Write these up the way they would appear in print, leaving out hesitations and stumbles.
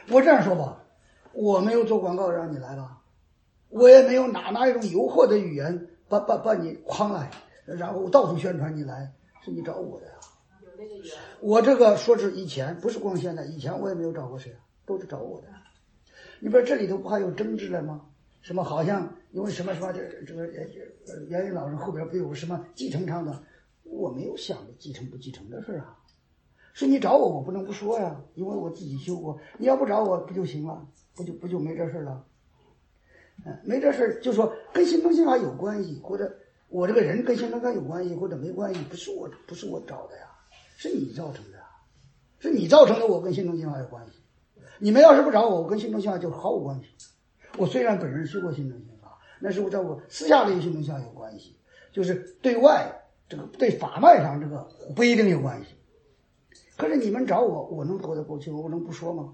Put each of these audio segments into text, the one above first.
我这样说吧，我没有做广告让你来吧，我也没有拿一种诱惑的语言把你诓来，然后到处宣传你来，是你找我的呀。我这个说是以前，不是光现在，以前我也没有找过谁，都是找我的。你不是这里头不还有争执了吗？什么好像因为什么这个袁云老人后边不有什么继承上的，我没有想着继承不继承的事啊。是你找我不能不说呀，因为我自己修过。你要不找我不就行了？不就没这事了？没这事就说跟新东新华有关系，或者我这个人跟新东新华有关系，或者没关系，不是我找的呀，是你造成的呀，是你造成的，我跟新东新华有关系。你们要是不找我，我跟新东新华就毫无关系。我虽然本人修过新东新华，那是我在我私下里新东新华有关系，就是对外这个对法脉上这个不一定有关系。可是你们找我，我能躲得过去，我能不说吗？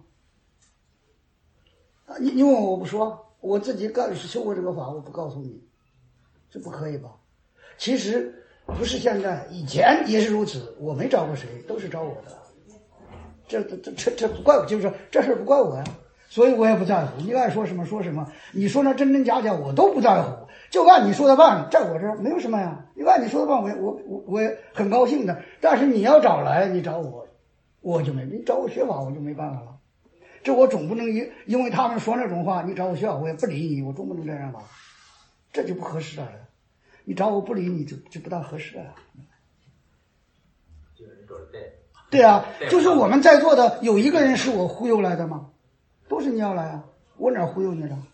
啊，你问我不说，我自己修过这个法，我不告诉你，这不可以吧？其实不是现在，以前也是如此，我没找过谁，都是找我的。这不怪我，就是说这事不怪我呀，所以我也不在乎。你爱说什么说什么，你说那真真假假我都不在乎，就按你说的办，在我这儿没有什么呀。你按你说的办，我也很高兴的。但是你要找来，你找我，我就没，你找我学法我就没办法了。这我总不能因为他们说那种话，你找我学法我也不理你，我总不能这样吧？这就不合适了。你找我不理你就不大合适了。对啊，就是我们在座的有一个人是我忽悠来的吗？都是你要来啊，我哪忽悠你了？